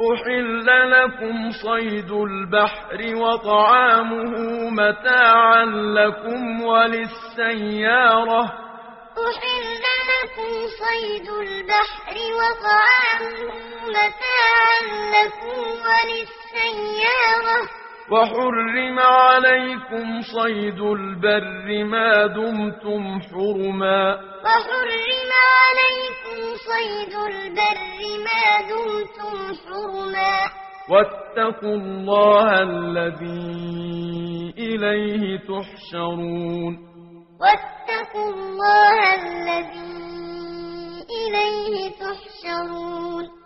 أحل لكم صيد البحر وطعامه متاعا لكم وللسيارة أحل لكم صيد البحر وطعامه متاعا لكم وللسيارة وحرم عليكم صيد البر ما دمتم حرما وحرم عليكم صيد البر ما دمتم حرما واتقوا الله الذي إليه تحشرون واتقوا الله الذي إليه تحشرون